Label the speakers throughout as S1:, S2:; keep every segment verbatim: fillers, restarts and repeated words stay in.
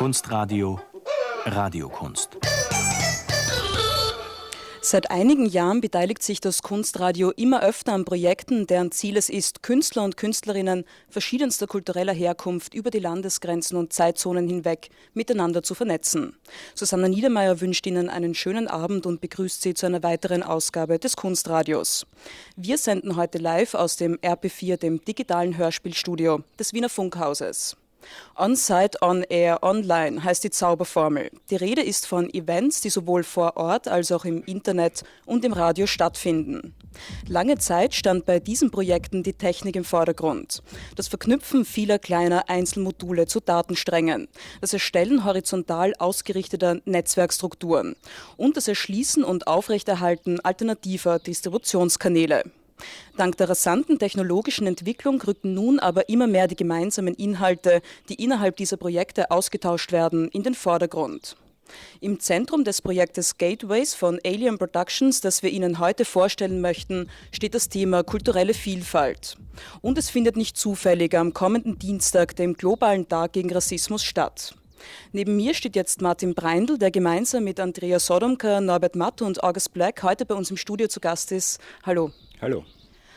S1: Kunstradio Radiokunst.
S2: Seit einigen Jahren beteiligt sich das Kunstradio immer öfter an Projekten, deren Ziel es ist, Künstler und Künstlerinnen verschiedenster kultureller Herkunft über die Landesgrenzen und Zeitzonen hinweg miteinander zu vernetzen. Susanna Niedermeyer wünscht Ihnen einen schönen Abend und begrüßt Sie zu einer weiteren Ausgabe des Kunstradios. Wir senden heute live aus dem R P vier, dem digitalen Hörspielstudio des Wiener Funkhauses. On-Site, On-Air, Online heißt die Zauberformel. Die Rede ist von Events, die sowohl vor Ort als auch im Internet und im Radio stattfinden. Lange Zeit stand bei diesen Projekten die Technik im Vordergrund. Das Verknüpfen vieler kleiner Einzelmodule zu Datensträngen, das Erstellen horizontal ausgerichteter Netzwerkstrukturen und das Erschließen und Aufrechterhalten alternativer Distributionskanäle. Dank der rasanten technologischen Entwicklung rücken nun aber immer mehr die gemeinsamen Inhalte, die innerhalb dieser Projekte ausgetauscht werden, in den Vordergrund. Im Zentrum des Projektes Gateways von Alien Productions, das wir Ihnen heute vorstellen möchten, steht das Thema kulturelle Vielfalt. Und es findet nicht zufällig am kommenden Dienstag, dem globalen Tag gegen Rassismus, statt. Neben mir steht jetzt Martin Breindl, der gemeinsam mit Andrea Sodomka, Norbert Matt und August Black heute bei uns im Studio zu Gast ist. Hallo.
S3: Hallo.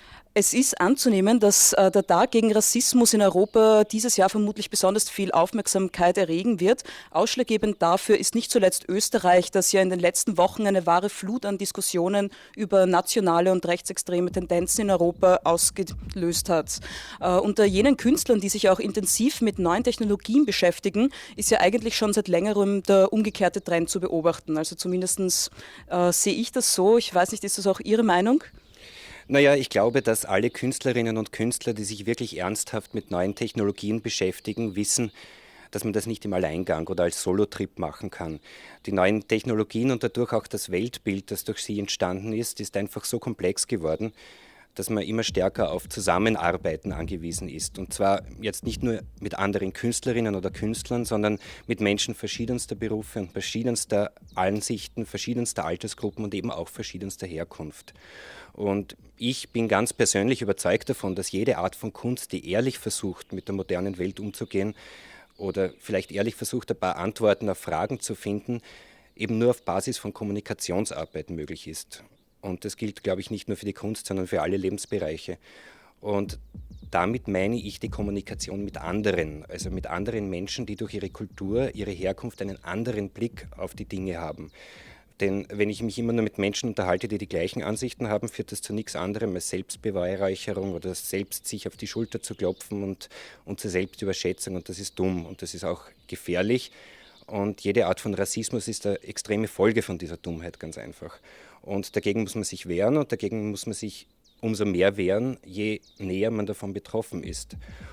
S2: Es ist anzunehmen, dass äh, der Tag gegen Rassismus in Europa dieses Jahr vermutlich besonders viel Aufmerksamkeit erregen wird. Ausschlaggebend dafür ist nicht zuletzt Österreich, das ja in den letzten Wochen eine wahre Flut an Diskussionen über nationale und rechtsextreme Tendenzen in Europa ausgelöst hat. Äh, unter jenen Künstlern, die sich auch intensiv mit neuen Technologien beschäftigen, ist ja eigentlich schon seit längerem der umgekehrte Trend zu beobachten. Also zumindest äh, sehe ich das so. Ich weiß nicht, ist das auch Ihre Meinung?
S3: Naja, ich glaube, dass alle Künstlerinnen und Künstler, die sich wirklich ernsthaft mit neuen Technologien beschäftigen, wissen, dass man das nicht im Alleingang oder als Solotrip machen kann. Die neuen Technologien und dadurch auch das Weltbild, das durch sie entstanden ist, ist einfach so komplex geworden, dass man immer stärker auf Zusammenarbeiten angewiesen ist. Und zwar jetzt nicht nur mit anderen Künstlerinnen oder Künstlern, sondern mit Menschen verschiedenster Berufe und verschiedenster Ansichten, verschiedenster Altersgruppen und eben auch verschiedenster Herkunft. Und ich bin ganz persönlich überzeugt davon, dass jede Art von Kunst, die ehrlich versucht, mit der modernen Welt umzugehen oder vielleicht ehrlich versucht, ein paar Antworten auf Fragen zu finden, eben nur auf Basis von Kommunikationsarbeit möglich ist. Und das gilt, glaube ich, nicht nur für die Kunst, sondern für alle Lebensbereiche. Und damit meine ich die Kommunikation mit anderen, also mit anderen Menschen, die durch ihre Kultur, ihre Herkunft einen anderen Blick auf die Dinge haben. Denn wenn ich mich immer nur mit Menschen unterhalte, die die gleichen Ansichten haben, führt das zu nichts anderem als Selbstbeweihräucherung oder selbst sich auf die Schulter zu klopfen und, und zur Selbstüberschätzung. Und das ist dumm und das ist auch gefährlich. Und jede Art von Rassismus ist eine extreme Folge von dieser Dummheit, ganz einfach. Und dagegen muss man sich wehren und dagegen muss man sich umso mehr wehren, je näher man davon betroffen ist.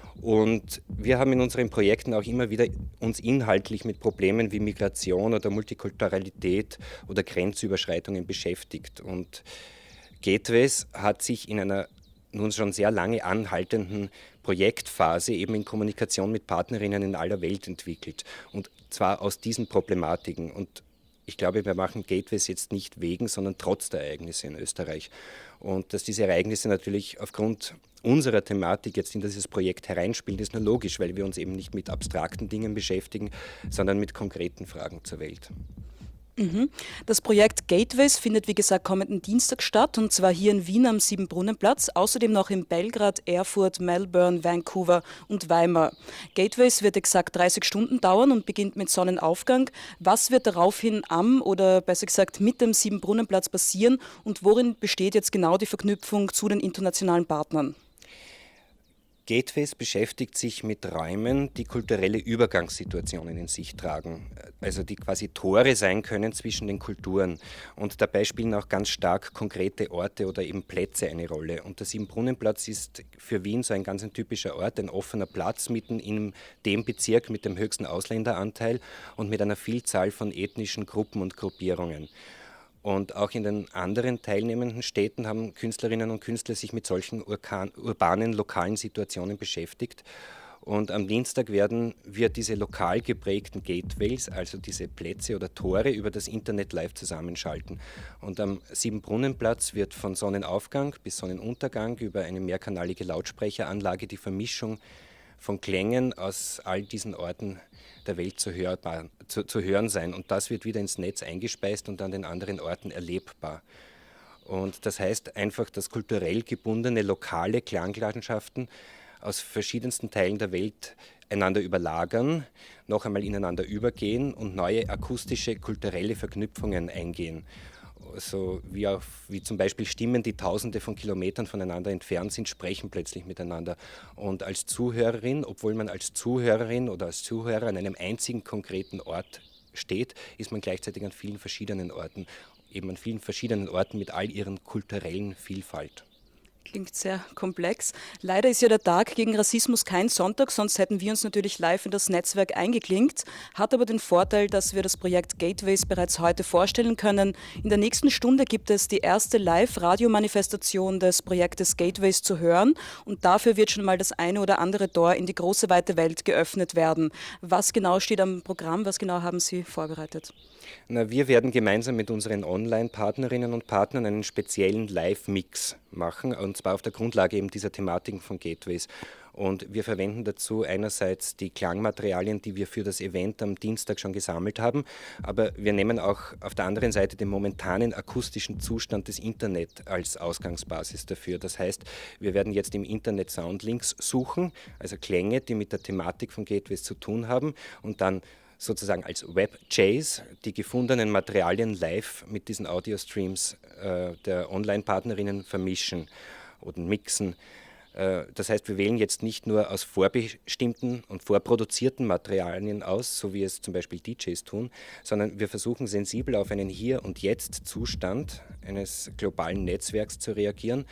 S3: Und wir haben in unseren Projekten auch immer wieder uns inhaltlich mit Problemen wie Migration oder Multikulturalität oder Grenzüberschreitungen beschäftigt. Und Gateways hat sich in einer nun schon sehr lange anhaltenden Projektphase eben in Kommunikation mit Partnerinnen in aller Welt entwickelt. Und zwar aus diesen Problematiken. Und ich glaube, wir machen Gateways jetzt nicht wegen, sondern trotz der Ereignisse in Österreich. Und dass diese Ereignisse natürlich aufgrund unserer Thematik jetzt in dieses Projekt hereinspielen, ist nur logisch, weil wir uns eben nicht mit abstrakten Dingen beschäftigen, sondern mit konkreten Fragen zur Welt.
S2: Das Projekt Gateways findet, wie gesagt, kommenden Dienstag statt, und zwar hier in Wien am Siebenbrunnenplatz, außerdem noch in Belgrad, Erfurt, Melbourne, Vancouver und Weimar. Gateways wird exakt dreißig Stunden dauern und beginnt mit Sonnenaufgang. Was wird daraufhin am oder besser gesagt mit dem Siebenbrunnenplatz passieren und worin besteht jetzt genau die Verknüpfung zu den internationalen Partnern?
S3: Gateways beschäftigt sich mit Räumen, die kulturelle Übergangssituationen in sich tragen, also die quasi Tore sein können zwischen den Kulturen. Und dabei spielen auch ganz stark konkrete Orte oder eben Plätze eine Rolle. Und der Siebenbrunnenplatz ist für Wien so ein ganz ein typischer Ort, ein offener Platz mitten in dem Bezirk mit dem höchsten Ausländeranteil und mit einer Vielzahl von ethnischen Gruppen und Gruppierungen. Und auch in den anderen teilnehmenden Städten haben Künstlerinnen und Künstler sich mit solchen urkan, urbanen, lokalen Situationen beschäftigt. Und am Dienstag werden wir diese lokal geprägten Gateways, also diese Plätze oder Tore, über das Internet live zusammenschalten. Und am Siebenbrunnenplatz wird von Sonnenaufgang bis Sonnenuntergang über eine mehrkanalige Lautsprecheranlage die Vermischung von Klängen aus all diesen Orten der Welt zu, hörbar, zu, zu hören sein. Und das wird wieder ins Netz eingespeist und an den anderen Orten erlebbar. Und das heißt einfach, dass kulturell gebundene lokale Klanglandschaften aus verschiedensten Teilen der Welt einander überlagern, noch einmal ineinander übergehen und neue akustische, kulturelle Verknüpfungen eingehen. So wie, auf, wie zum Beispiel Stimmen, die tausende von Kilometern voneinander entfernt sind, sprechen plötzlich miteinander. Und als Zuhörerin, obwohl man als Zuhörerin oder als Zuhörer an einem einzigen konkreten Ort steht, ist man gleichzeitig an vielen verschiedenen Orten, eben an vielen verschiedenen Orten mit all ihren kulturellen Vielfalt.
S2: Klingt sehr komplex. Leider ist ja der Tag gegen Rassismus kein Sonntag, sonst hätten wir uns natürlich live in das Netzwerk eingeklinkt. Hat aber den Vorteil, dass wir das Projekt Gateways bereits heute vorstellen können. In der nächsten Stunde gibt es die erste Live-Radio-Manifestation des Projektes Gateways zu hören und dafür wird schon mal das eine oder andere Tor in die große weite Welt geöffnet werden. Was genau steht am Programm? Was genau haben Sie vorbereitet?
S3: Na, wir werden gemeinsam mit unseren Online-Partnerinnen und Partnern einen speziellen Live-Mix machen, und zwar auf der Grundlage eben dieser Thematiken von Gateways. Und wir verwenden dazu einerseits die Klangmaterialien, die wir für das Event am Dienstag schon gesammelt haben, aber wir nehmen auch auf der anderen Seite den momentanen akustischen Zustand des Internet als Ausgangsbasis dafür. Das heißt, wir werden jetzt im Internet Soundlinks suchen, also Klänge, die mit der Thematik von Gateways zu tun haben, und dann sozusagen als Web-Jays die gefundenen Materialien live mit diesen Audio-Streams äh, der Online-Partnerinnen vermischen oder mixen. Äh, das heißt, wir wählen jetzt nicht nur aus vorbestimmten und vorproduzierten Materialien aus, so wie es zum Beispiel D Js tun, sondern wir versuchen sensibel auf einen Hier- und Jetzt-Zustand eines globalen Netzwerks zu reagieren.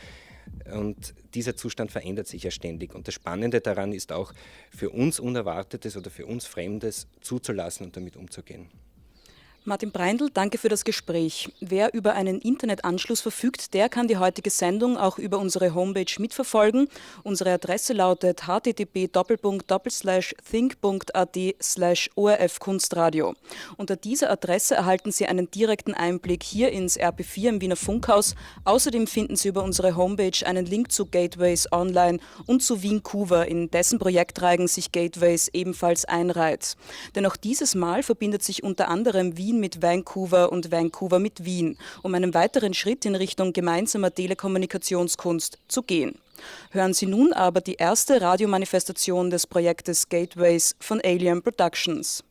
S3: Und dieser Zustand verändert sich ja ständig. Und das Spannende daran ist auch, für uns Unerwartetes oder für uns Fremdes zuzulassen und damit umzugehen.
S2: Martin Breindl, danke für das Gespräch. Wer über einen Internetanschluss verfügt, der kann die heutige Sendung auch über unsere Homepage mitverfolgen. Unsere Adresse lautet h t t p slash think punkt a t slash o r f kunstradio. Unter dieser Adresse erhalten Sie einen direkten Einblick hier ins R P vier im Wiener Funkhaus. Außerdem finden Sie über unsere Homepage einen Link zu Gateways Online und zu Vancouver, in dessen Projektreigen sich Gateways ebenfalls einreiht. Denn auch dieses Mal verbindet sich unter anderem Wien mit Vancouver und Vancouver mit Wien, um einen weiteren Schritt in Richtung gemeinsamer Telekommunikationskunst zu gehen. Hören Sie nun aber die erste Radiomanifestation des Projektes Gateways von Alien Productions.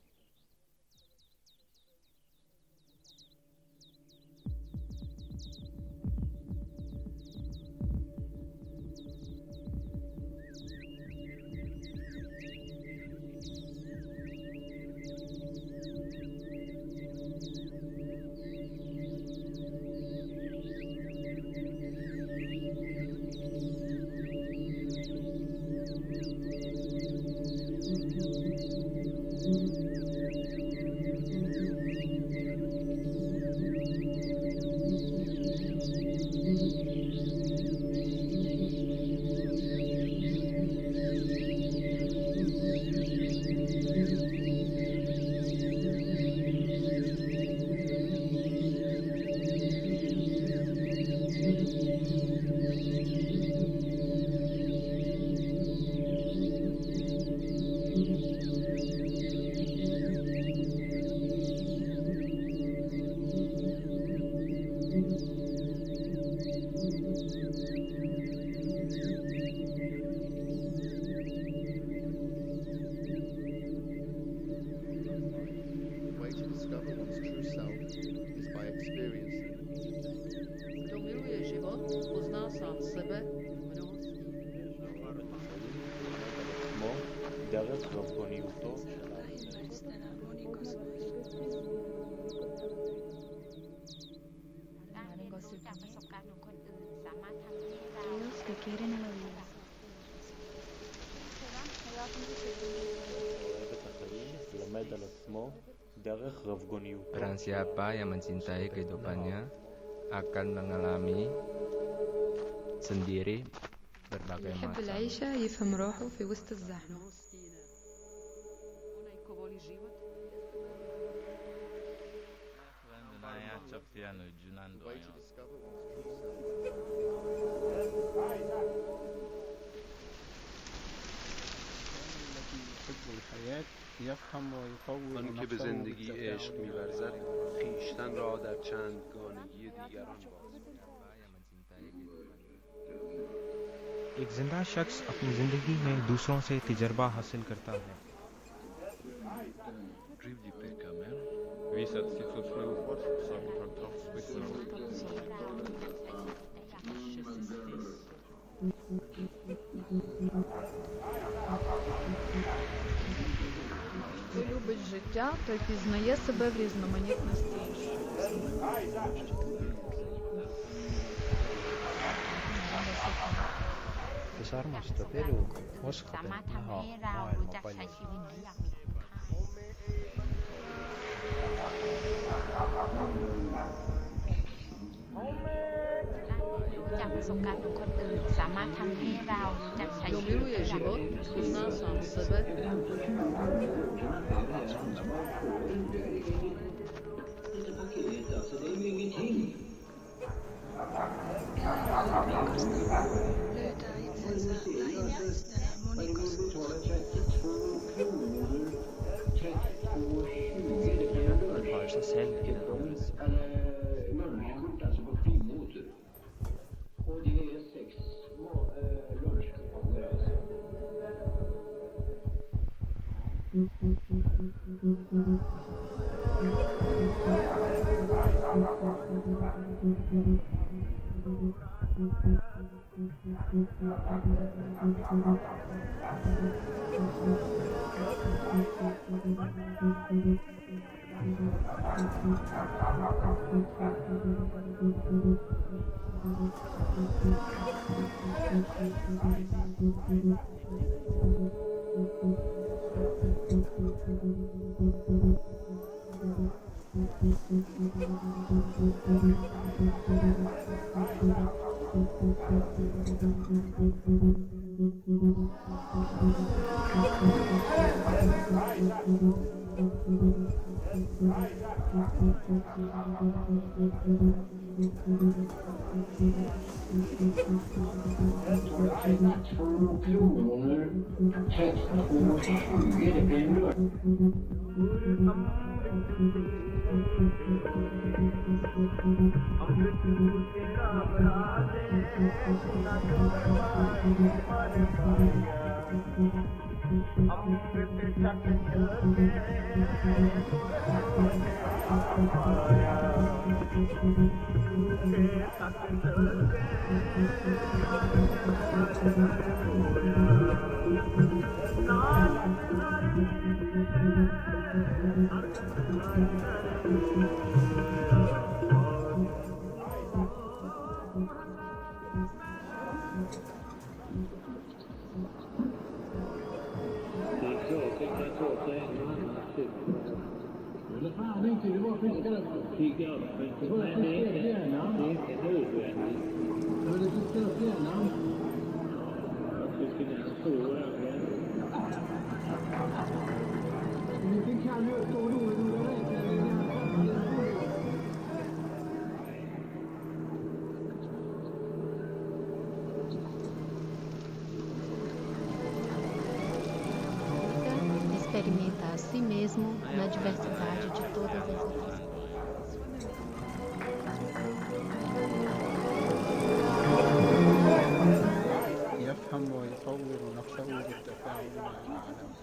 S4: Barang siapa yang mencintai kehidupannya akan mengalami sendiri berbagai
S5: يحب
S4: macam
S5: العيشة يفهم روحه في وسط الزحمة.
S6: آن که به زندگی عشق می‌ورزد خویشتن را در چندگانگی دیگران باز.
S4: एक जिंदा शख्स अपनी जिंदगी में दूसरों से तजर्बा हासिल करता है.
S6: Driv de pekar med.
S7: Visa sitt förflug som fantastiskt.
S5: Хто любить життя, той пізнає себе в різноманітності інших.
S8: Sarmasta Peru uskoten näha maailma paljon.
S5: Хто милує живот, позна сам себе.
S4: Har sig själv i den rörelsen.
S9: Experimenta a si mesmo na diversidade de todas as outras.
S10: يفهم ويطور نفسه بالتفاعل مع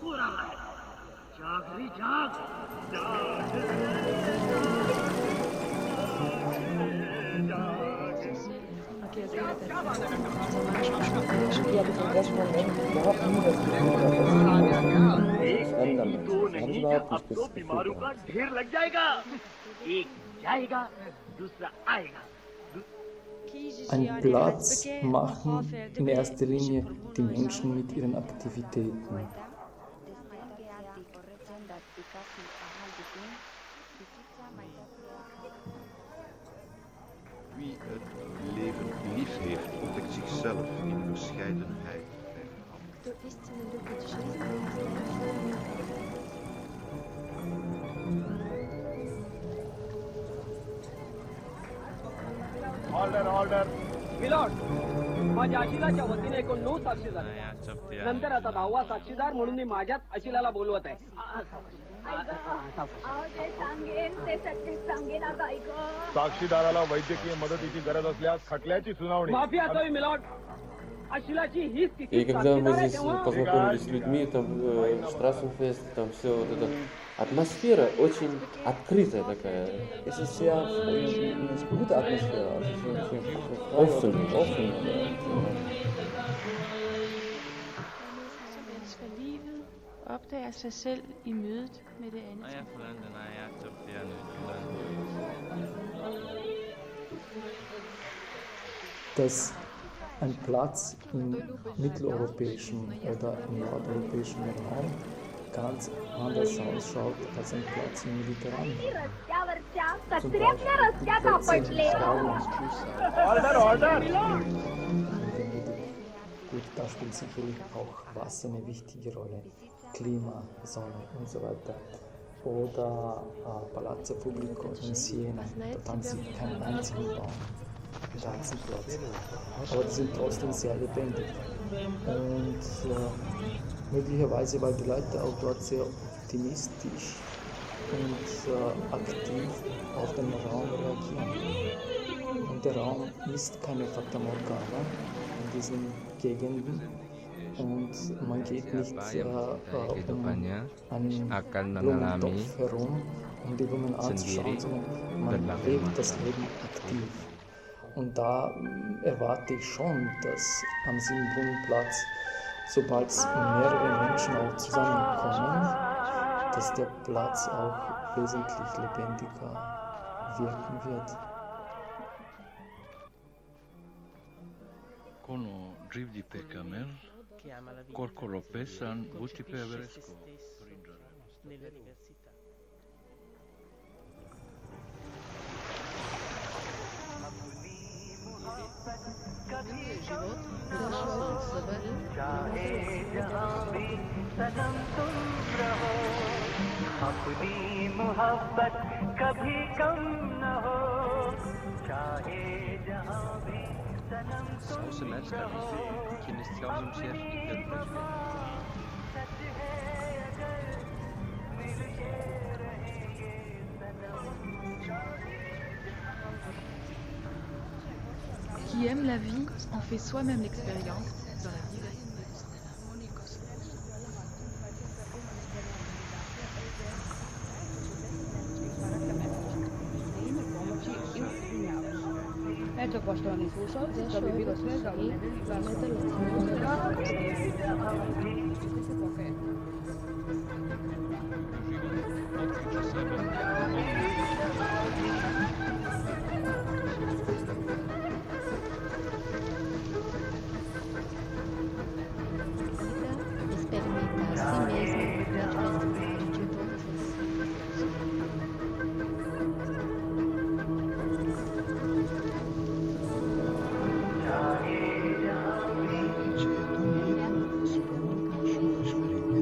S11: Einen Platz machen in erster Linie die Menschen mit ihren Aktivitäten.
S6: Wie het leven lief heeft, ontdekt zichzelf in verscheidenheid.
S12: Order, order. Pilot! माझ्या अशिलाच्या वतीने एकूण नऊ साक्षीदार नंतर आता दहावा साक्षीदार म्हणून मी माझ्याच अशिलाला बोलवत आहे.
S13: साक्षीदाराला वैद्यकीय मदतीची गरज असल्यास खटल्याची सुनावणी.
S12: माफी असावी मिलॉर्ड. अशिलाची ही स्थिती.
S14: И когда мы здесь познакомились с людьми, там в Straßenfest, там все вот это атмосфера очень открытая такая.
S11: Es ist sehr eine gute Atmosphäre, also
S14: Offen,
S11: offen.
S15: Som elsker livet, opdager sig selv i mødet med det andet.
S11: Dass ein Platz im mitteleuropäischen oder im nordeuropäischen Raum ganz anders ausschaut als ein Platz im Mediterranen. Zum Beispiel
S12: Order, order!
S11: Gut, da spielt sicherlich auch Wasser eine wichtige Rolle, Klima, Sonne und so weiter. Oder äh, Palazzo Pubblico in Siena, dort haben sie keinen einzigen Baum. Platz. Aber die sind trotzdem sehr lebendig. Und äh, möglicherweise, weil die Leute auch dort sehr optimistisch und äh, aktiv auf den Raum reagieren. Und der Raum ist keine Fata Morgana in diesen Gegenden. Und man geht nicht äh, äh, um einen Blumentopf herum, um die Blumen anzuschauen, sondern man lebt das Leben aktiv. Und da erwarte ich schon, dass am Siebenbrunnenplatz, sobald mehrere Menschen auch zusammenkommen, dass der Platz auch wesentlich lebendiger wirken wird.
S16: Kono drivdi pe kamer, korkoro pesan, vuti pe everesko.
S17: चाहे जहाँ भी सनम तुम रहो, अपनी मोहब्बत कभी कम न हो. चाहे जहाँ भी सनम तुम रहो, सच है अगर मिलके रहेंगे सनम.
S5: Qui aime la vie en fait soi-même l'expérience dans la diversité.
S18: Eto, poštovani slušalci, to bi bilo sve za ovu
S17: चाहे जहाँ भी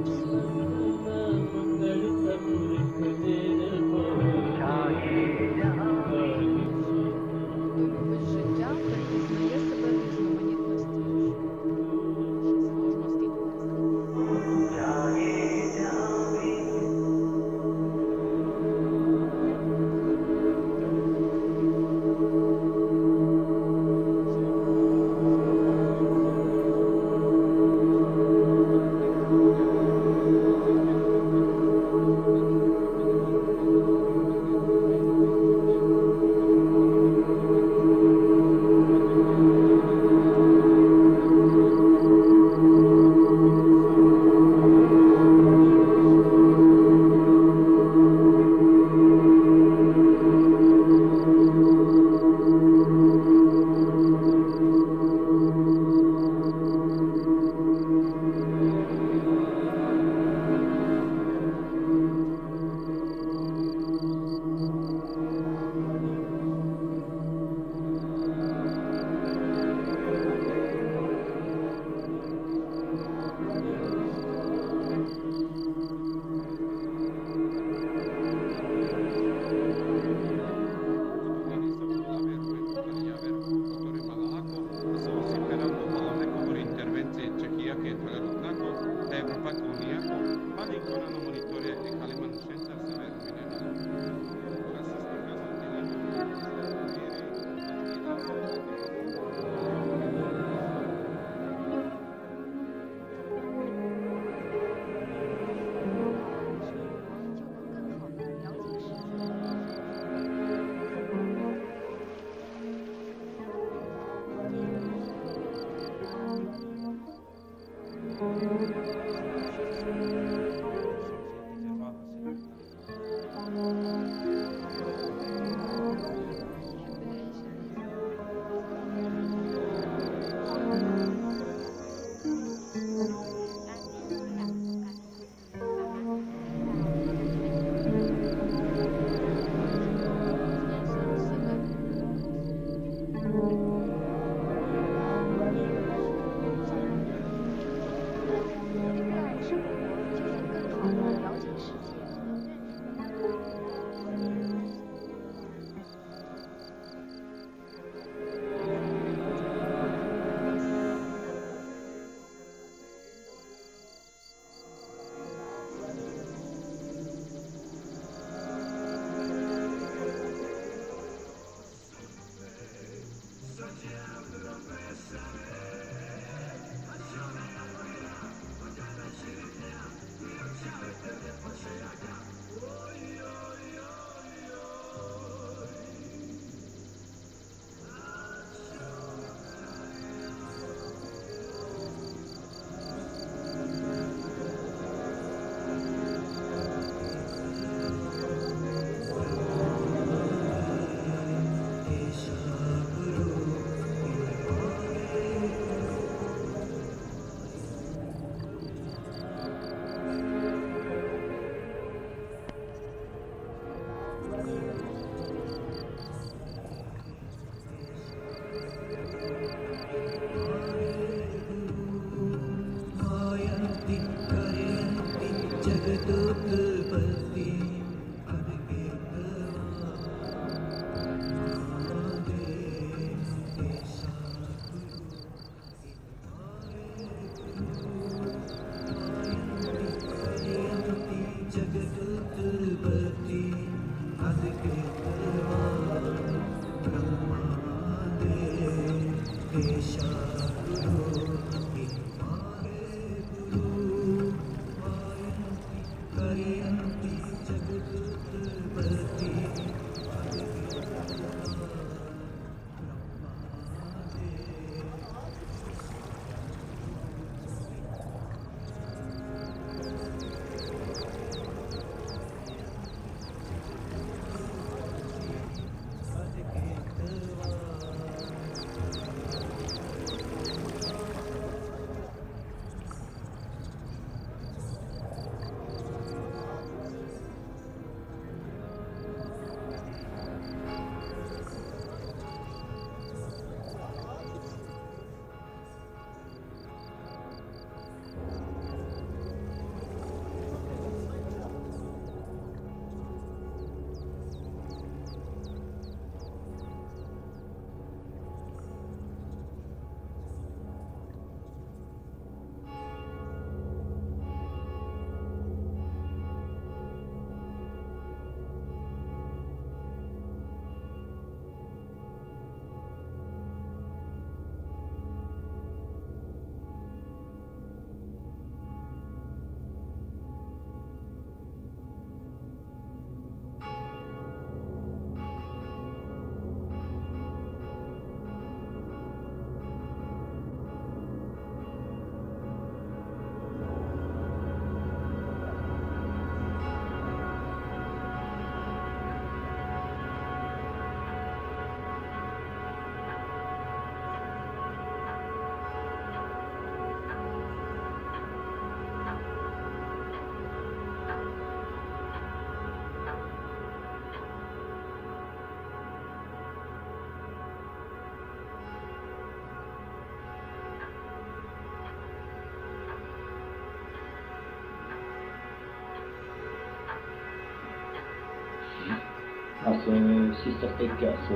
S19: Alltså sista veckan så...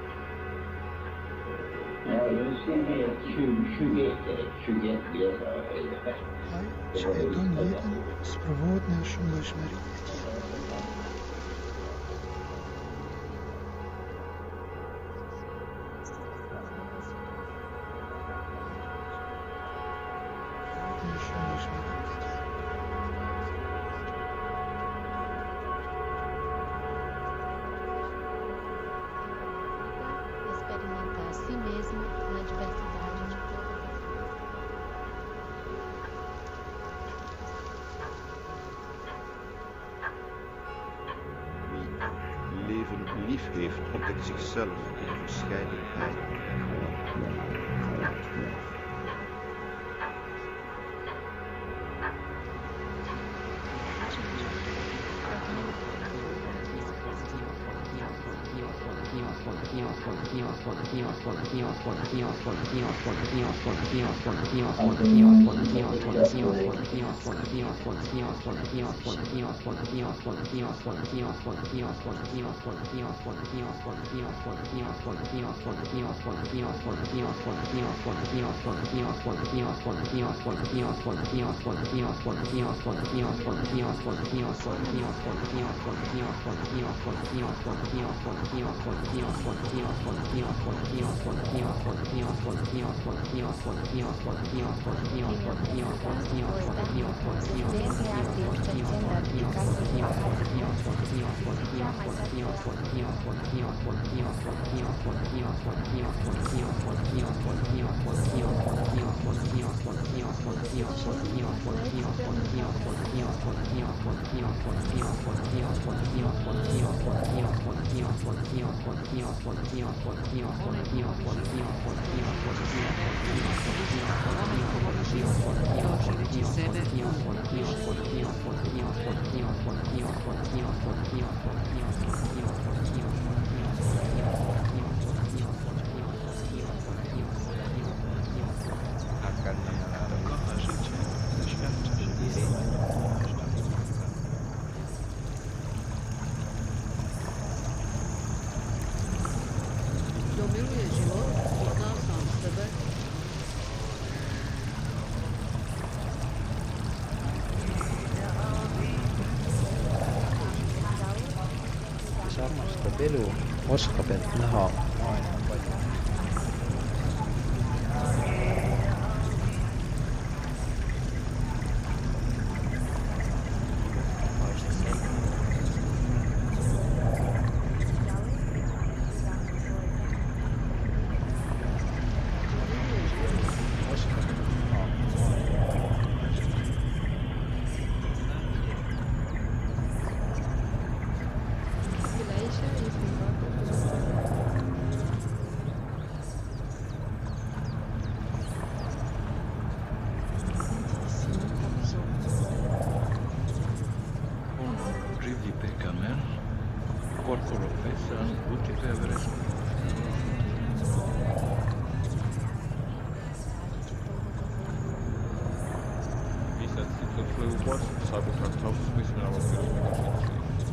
S19: Ja, tjugoett, tjugoett blev jag.
S10: Чередон jeden sprovодne šumlešmer.
S9: Experimentar a si mesmo na diversidade de todas as
S20: Wie leven lief heeft, ontdekt zichzelf in verscheidenheid.
S8: Samasta pelu oskapet näha maailma palju.
S16: Živi pekamen, korkoro pesan, vuti peveresku.
S7: Viisaat ciclul upor, sabe traktor, spui na vorbire cu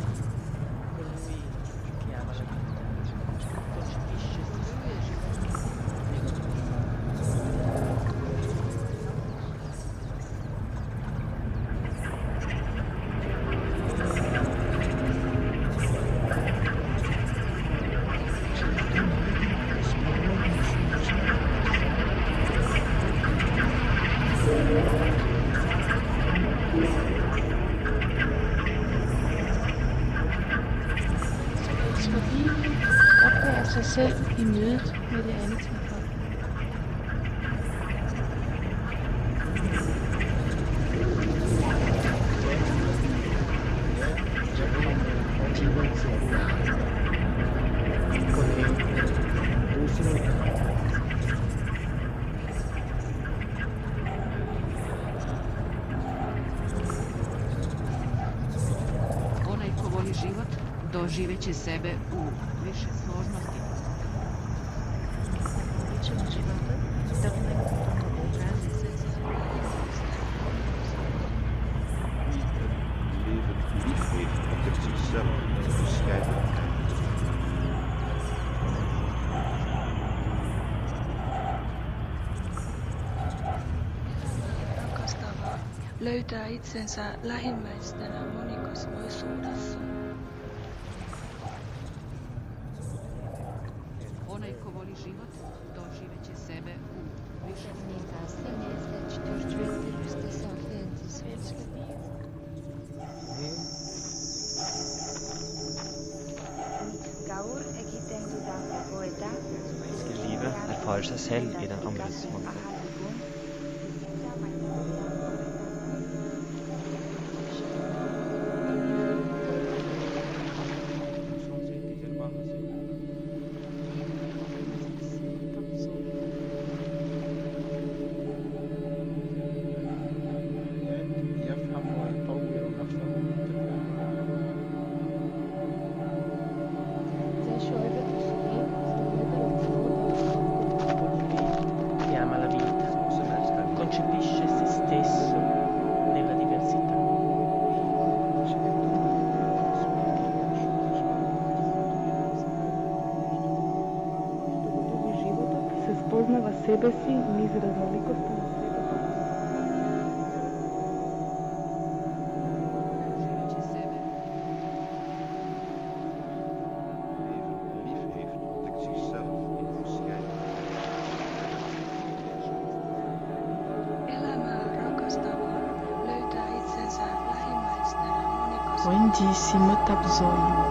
S15: opdager sig selv i mødet med det andet småfolk.
S21: Onaj ko voli život, doživeće sebe u više složnosti.
S15: Обичам живота, да в неговото многообразие се
S20: Wie het leven lief heeft, ontdekt zichzelf in verscheidenheid.
S15: löytää itsensä lähimmäistenä monikosvoisuudessa.
S21: Onaj ko voli život, doživeće sebe u više
S4: Menneskets livet erfarer seg selv i den andres mangfold.
S1: Poznava sebe si niz raznolikosti na svetu.
S15: Elämää rakastava löytää itsensä lähimmäistenä monikosvoisuudessa.
S1: Wendy si metabzoi.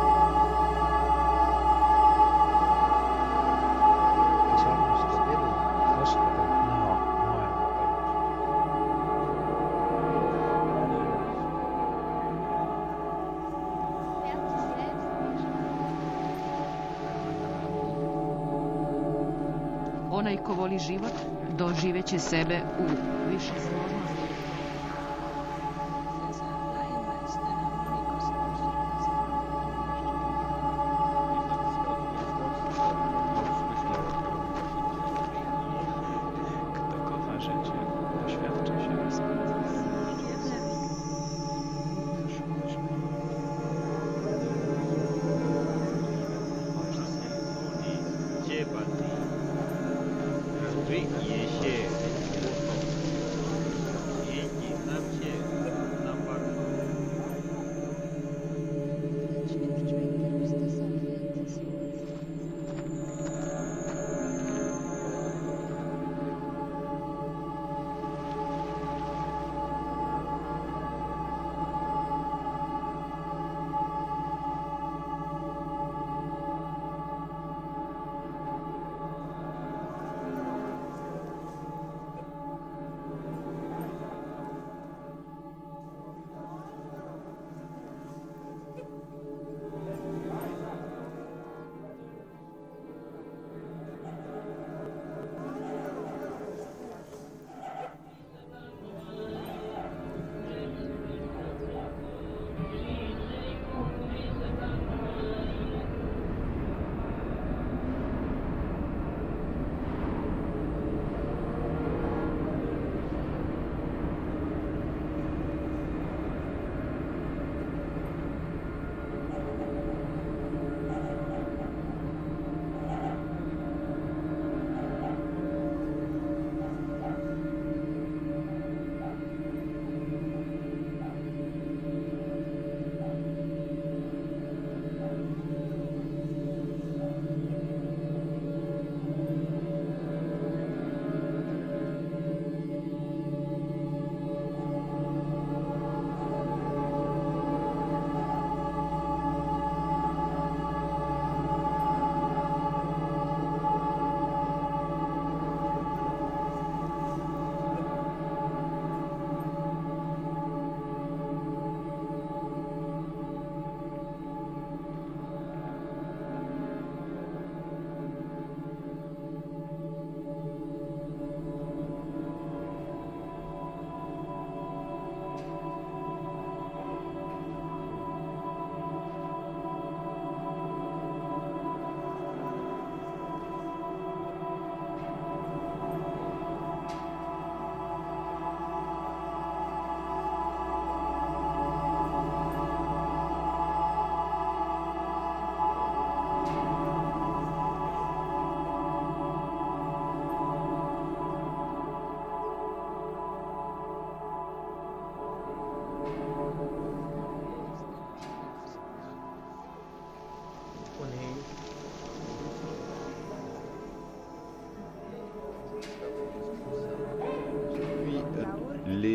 S21: Onaj ko voli život, doživeće sebe u više složnosti.
S4: Kto kocha życie, doświadcza się rozpędu. Dziebati.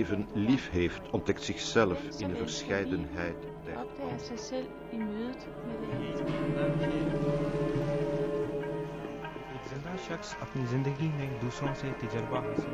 S20: leven lief heeft, ontdekt zichzelf in de verscheidenheid der
S15: opdager sig selv i mødet med det andet.
S4: एक जिंदा शख्स अपनी जिंदगी में दूसरों से तजर्बा हासिल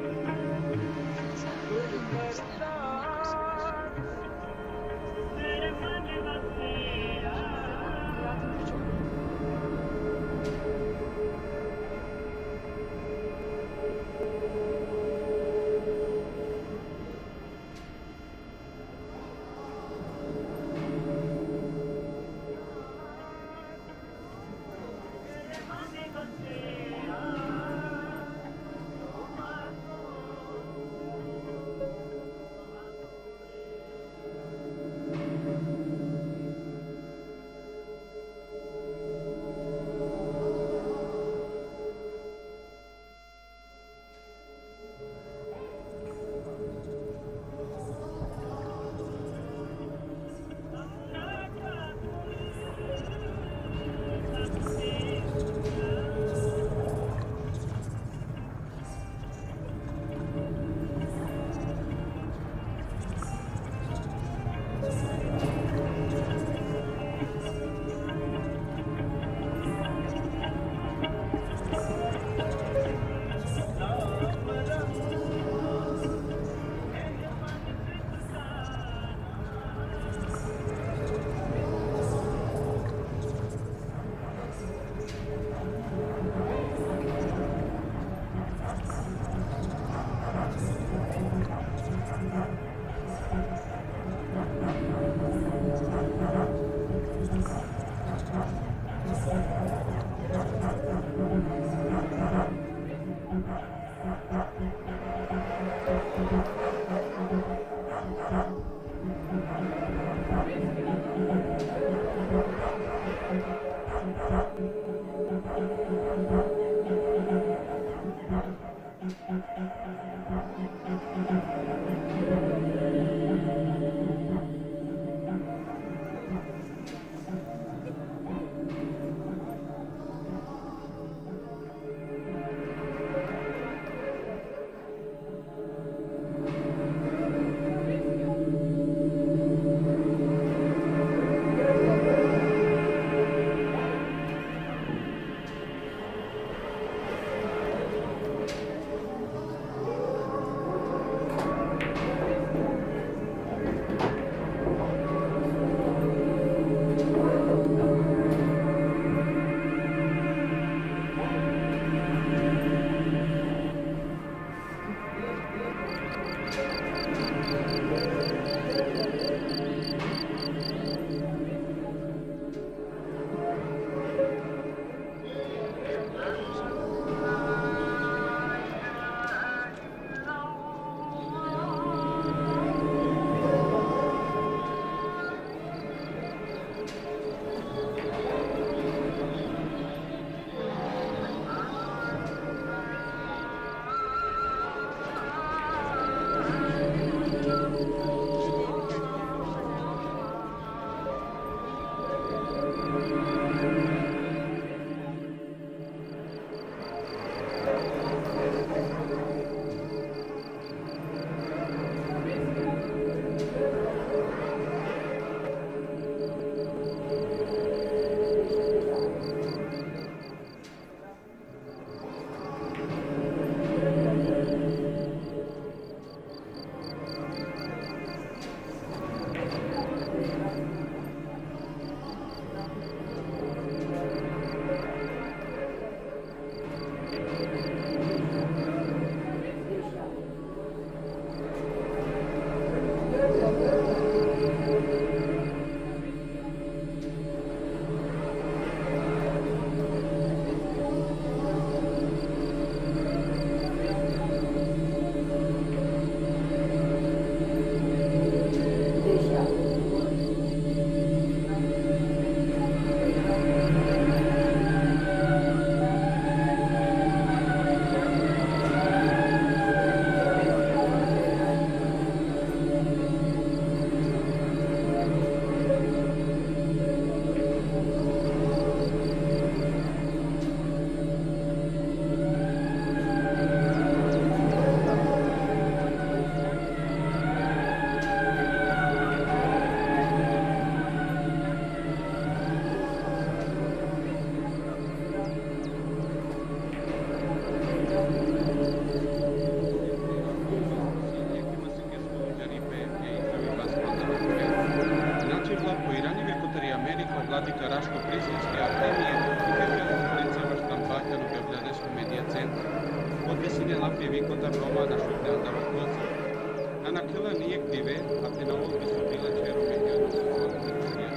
S3: Lampi виконта Рома на шутя да вакоса. А на кила нијек диве, а ти на овој бису била черо меѓу.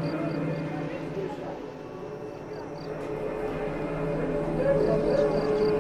S1: Thank you.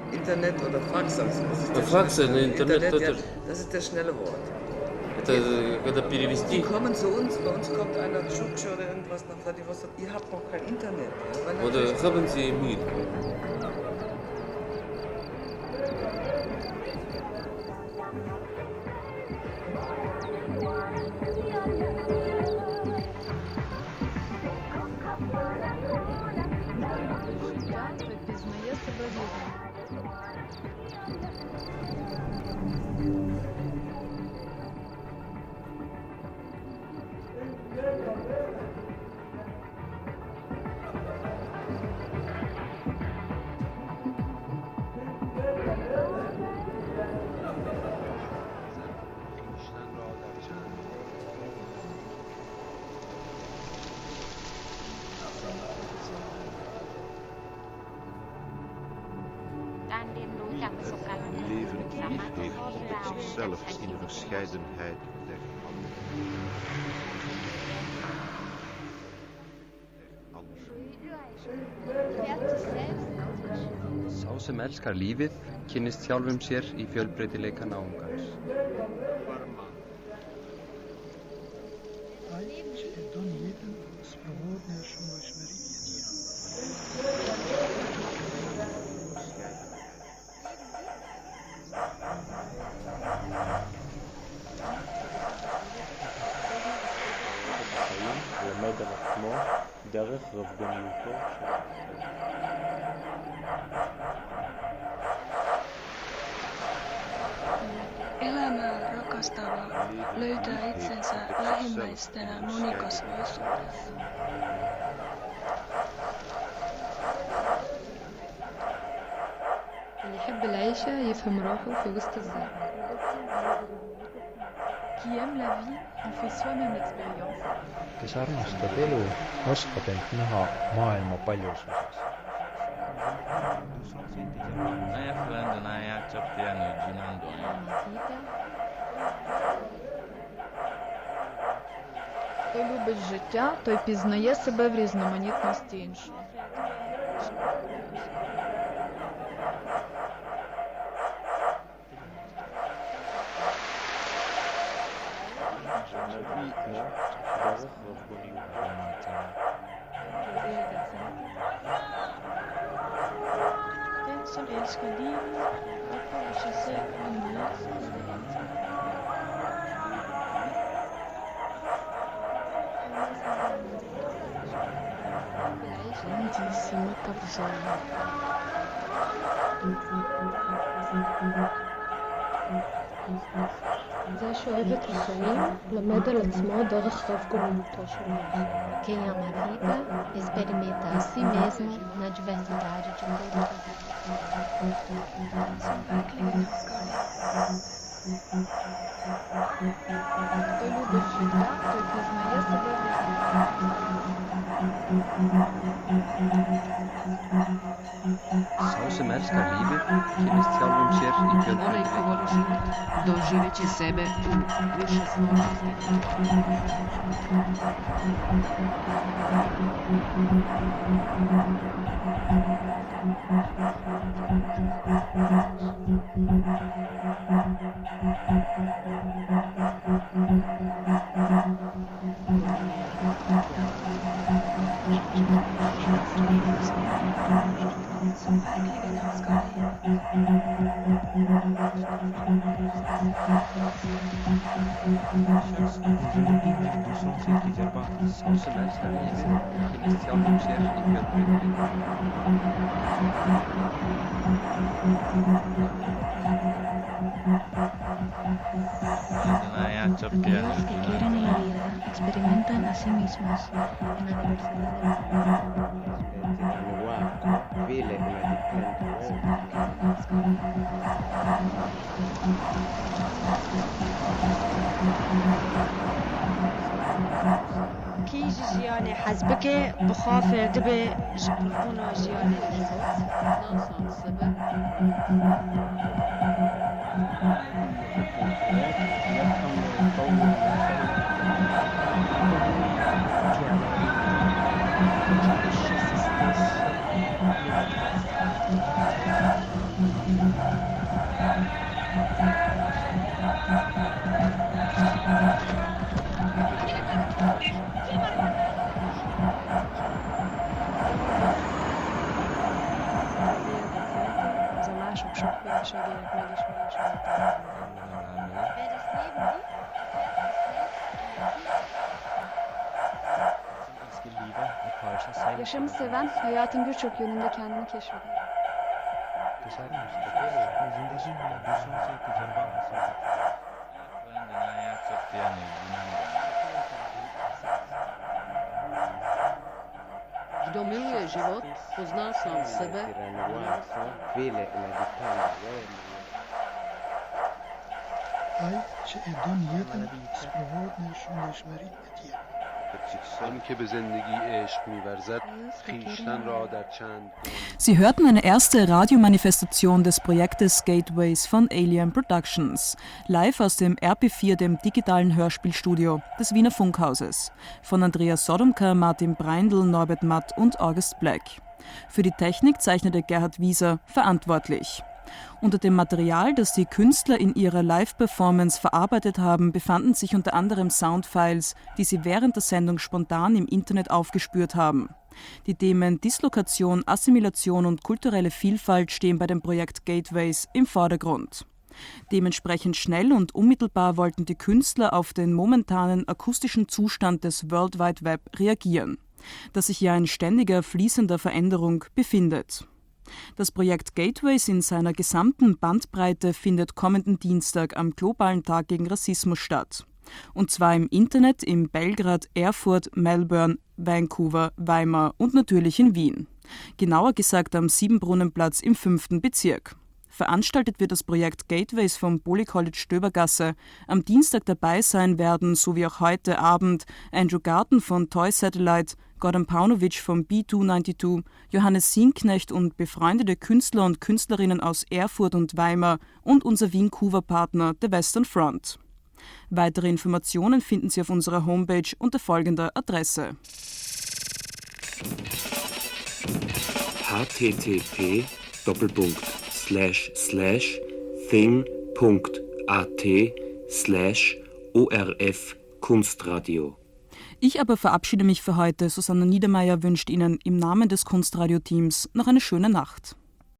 S2: Internet oder Fax. Also das ist der
S14: Fax,
S2: schnelle-
S14: ne, Internet,
S2: Internet, ja,
S14: это-
S2: das ist das schnelle Wort.
S14: Это э, когда
S2: Die
S14: перевести.
S2: kommen zu uns, bei uns kommt einer Tschutsch oder irgendwas nach Vladivostok, ihr habt noch kein Internet. Ja, weil
S14: Вот
S2: natürlich-
S14: haben Sie mit.
S5: життя, той пізнає себе різним.
S6: خویشتن را در چند
S20: Leven hier heeft ontdekt zichzelf in de verscheidenheid der
S22: Sá sem elskar lífið kynnist sjálfum sér í fjölbreytileika náungans.
S10: Хай чи Едон єдин спроводне, що важливі.
S23: למד על עצמו דרך רבגוניותו של
S15: Elämää rakastava löytää itsensä lähimmäistenä monikasvoisuudessa.
S9: اللي يحب العيشة يفهم روحه في وسط الزرع.
S15: Qui aime la vie en fait soi-même l'expérience.
S8: kes armastab elu, oskab end näha maailma paljususes.
S4: Ayaklarından ayak çaplayan ucundan doğan.
S5: Хто любить життя, той пізнає себе в різноманітності іншого.
S23: דרך רבגוניותו.
S15: Den, som elsker livet, opholder sig selv og mødes med det andet.
S9: عندي سمك أفضل. זה שאוהב את החיים, למד על עצמו דרך רב-גוניותו שלו. Quem ama a vida, experimenta a si mesmo na diversidade de
S5: Хто любить життя, той пізнає себе в
S22: Sá sem elskar lífið kynnist sjálfum sér í
S21: Onaj
S22: fjölbreytileika.
S21: ko voli život, doživeće sebe u više
S22: Sá sem elskar lífið kynnist sjálfum sér í fjölbreytileika.
S4: Ayak çaplayan
S15: Los que quieren la vida experimentan a sí mismos en la diversidad de
S24: كي جياني حزبك بخاف دبي جبرقونا جياني
S11: Ez a mások sokféleségének megismerése után.
S12: Yaşamı seven, hayatın birçok yönünde kendini keşfeder.
S21: Kdo miluje život, pozná sám sebe.
S10: Hij چه ادان یدن سپرواد نشون دشمری اتیه.
S6: آن که به زندگی عشق می‌ورزد خویشتن را در چند
S13: Sie hörten eine erste Radiomanifestation des Projektes Gateways von Alien Productions, live aus dem R P vier, dem digitalen Hörspielstudio des Wiener Funkhauses, von Andreas Sodomka, Martin Breindl, Norbert Matt und August Black. Für die Technik zeichnete Gerhard Wieser verantwortlich. Unter dem Material, das die Künstler in ihrer Live-Performance verarbeitet haben, befanden sich unter anderem Soundfiles, die sie während der Sendung spontan im Internet aufgespürt haben. Die Themen Dislokation, Assimilation und kulturelle Vielfalt stehen bei dem Projekt Gateways im Vordergrund. Dementsprechend schnell und unmittelbar wollten die Künstler auf den momentanen akustischen Zustand des World Wide Web reagieren, das sich ja in ständiger, fließender Veränderung befindet. Das Projekt Gateways in seiner gesamten Bandbreite findet kommenden Dienstag am globalen Tag gegen Rassismus statt. Und zwar im Internet in Belgrad, Erfurt, Melbourne, Vancouver, Weimar und natürlich in Wien. Genauer gesagt am Siebenbrunnenplatz im fünften Bezirk. Veranstaltet wird das Projekt Gateways vom Poly College Stöbergasse. Am Dienstag dabei sein werden, so wie auch heute Abend, Andrew Garten von Toy Satellite, Gordon Paunovic vom B zwei zweiundneunzig, Johannes Sienknecht und befreundete Künstler und Künstlerinnen aus Erfurt und Weimar und unser Vancouver-Partner, der Western Front. Weitere Informationen finden Sie auf unserer Homepage unter folgender Adresse:
S18: h t t p Doppelpunkt slash slash thing Punkt a t slash o r f Kunstradio.
S13: Ich aber verabschiede mich für heute. Susanna Niedermeyer wünscht Ihnen im Namen des Kunstradio-Teams noch eine schöne Nacht.